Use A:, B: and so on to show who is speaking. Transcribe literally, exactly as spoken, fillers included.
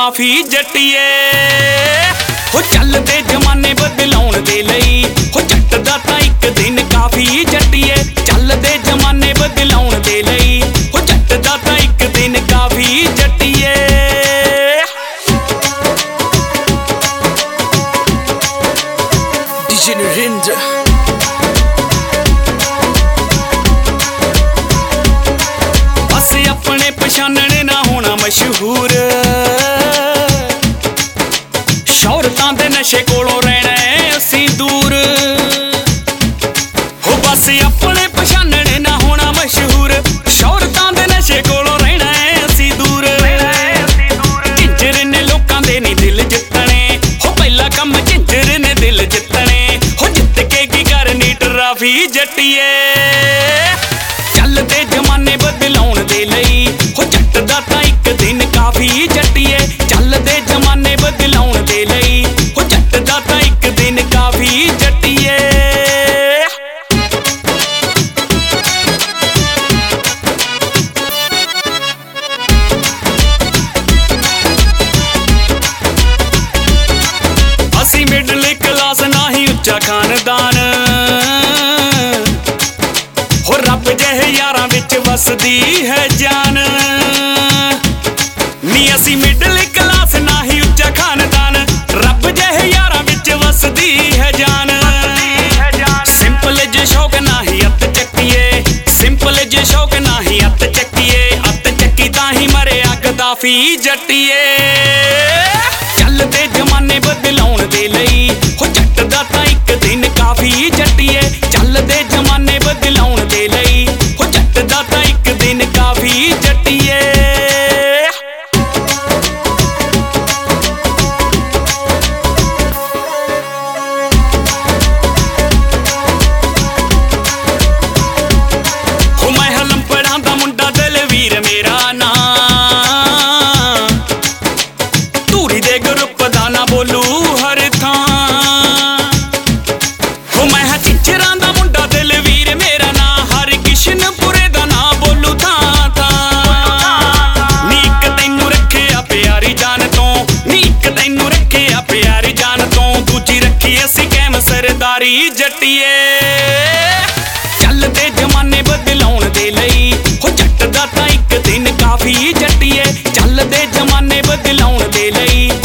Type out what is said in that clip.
A: काफी जट्टिए हो चलदे जमाने बदलाउण दे लई हो जट दा तां इक दिन काफी जट्टिए चलदे जमाने बदलाउण दे लई हो जट दा तां इक दिन काफी जट्टिए बस अपने पछानने ना होना मशहूर शौहरतां दे नशे कोलों रहना है असीं दूर हो बस अपने पछानने ना होना मशहूर शौहरतां दे नशे कोलों रहना है असीं दूर झिंजर ने लोकां दे नी दिल जितने हो पहला कम झिंजर ने दिल जितने हो जित के की करनी ट्राफी जट्टिए चलदे जमाने बदलाउण दे लई हो जट दा तां इक दिन काफी जट्टिए चलदे जमाने बदलाउण दे लई हो जट दा तां इक दिन काफी जट्टिए असी मिडल क्लास ना ही उच्चा खानदान हो रब जहे यारां विच वसदी है जान नी असी मिडल क्लास ना ही उच्चा खानदान रब जहे यारां विच वसदी है जान सिंपल जे शौक ना ही अत चक्किए सिंपल जे शौक ना ही अत चक्किए अत चक्की तां ही मरिया गद्दाफी जट्टिए चलदे जमाने बदलाउण दे लई हो जट दा तां इक दिन काफी जट्टिए चलदे जमाने बदलाउण दे लई हो जट दा तां इक दिन काफी जट्टिए हो मैं हलंपड़ां दा मुंडा दलवीर मेरा नां धूरी दे ग्रुप दा ना बोलू हर थां हो मैं हां झिंजरां दा मुंडा दलवीर मेरा नां हर किशनपुरे दा ना बोलू थां थां नी इक तैनू रखिया प्यारी जान तों नी इक तैनू रखिया प्यारी जान तों दूजी रखी असी कैम सरदारी जट्टिए चलदे जमाने बदलाउण दे लई हो जट दा तां इक दिन काफी जट्टिए चलदे जमाने बदलाउण दे लई